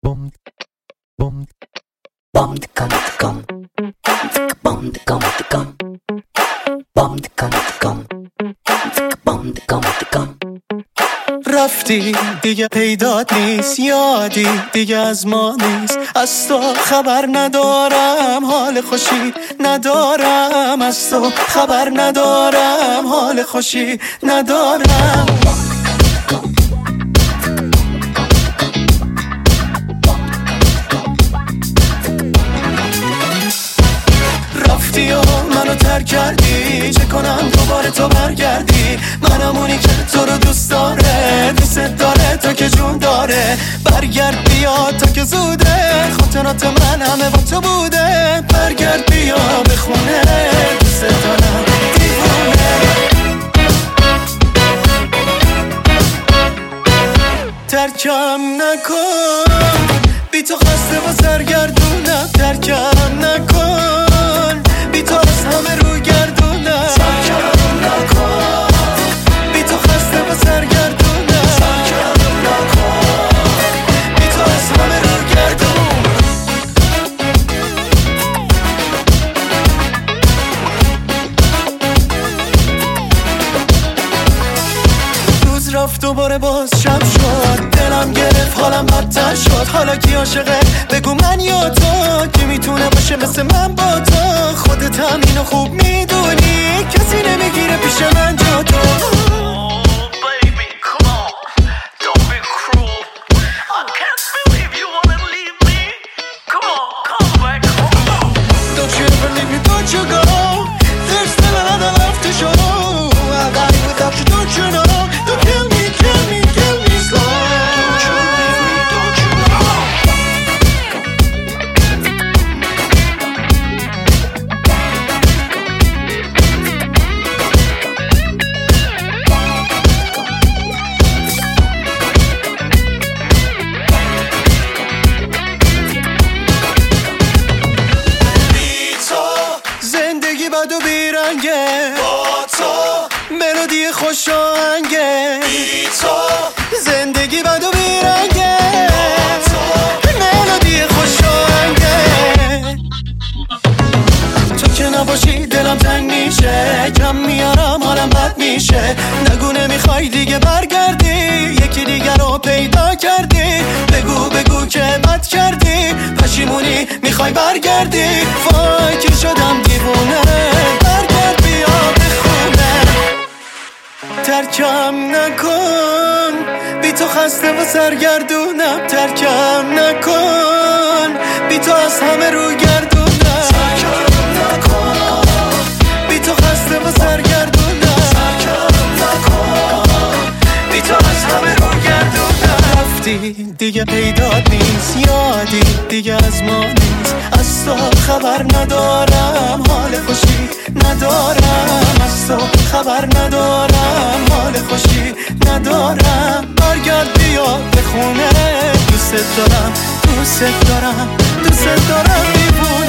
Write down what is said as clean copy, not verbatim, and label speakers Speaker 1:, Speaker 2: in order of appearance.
Speaker 1: Bom, bom,
Speaker 2: bom de cam de cam, bom de cam de cam, bom de cam de cam, bom de cam de cam.
Speaker 3: رفتی دیگه پیدات نیست، یادی دیگه از ما نیست. از تو خبر ندارم، حال خوشی ندارم. از تو خبر ندارم، حال خوشی ندارم. رفتی و منو ترک کردی، چه کنم دوباره تو برگردی؟ منم اونی که تو رو دوست داره، دوست داره تا که جون داره. برگرد بیا تا که زوده، خاطرات من همه با تو بوده. برگرد بیا به خونه، دوست دارم دیوونه. ترکم نکن، بی تو خسته و سرگردونم. ترکم نکن، بی تو از همه رو گردونم. ترکم نکن، بی تو خسته و سرگردونم. ترکم نکن، بی تو از همه رو گردونم. روز رفت دوباره باز شب شد، دلم گرفت حالم بدتر شد. حالا کی عاشقه بگو، من یا تو؟ کی میتونه باشه مثل من با تو؟ خودت هم اینو خوب میدونی، کسی نمیگیره پیش من جا تو. Don't you ever leave me, don't you go. There's still another love to show. I got it without you, don't you know? Don't kill me, kill me, kill me slow. Don't you leave me, don't you know? بی تو زندگی بد و بیرنگه، با تو ملودی خوش آهنگه. بی تو زندگی بد و بیرنگه، با تو ملودی خوش آهنگه. تو که نباشی دلم تنگ میشه، کم میارم حالم بد میشه. نگو نمیخوای دیگه برگردی، یکی دیگر رو پیدا کردی. بگو بگو که بد کردی، پشیمونی میخوای برگردی. وای که شدم دیوونه، برگرد بیا به خونه. ترکم نکن، بی تو خسته و سرگردونم. ترکم نکن، بی تو از همه رو گردونم. ترکم نکن، بی تو خسته و سرگردونم. ترکم نکن، بی تو از همه رو گردونم. رفتی دیگه پیدات نیست، یادی دیگه از ما نیست. از تو خبر ندارم، حال خوشی ندارم. از تو خبر ندارم، حال خوشی ندارم. برگرد بیا به خونه، دوست دارم، دوست دارم، دوست دارم دیوونه.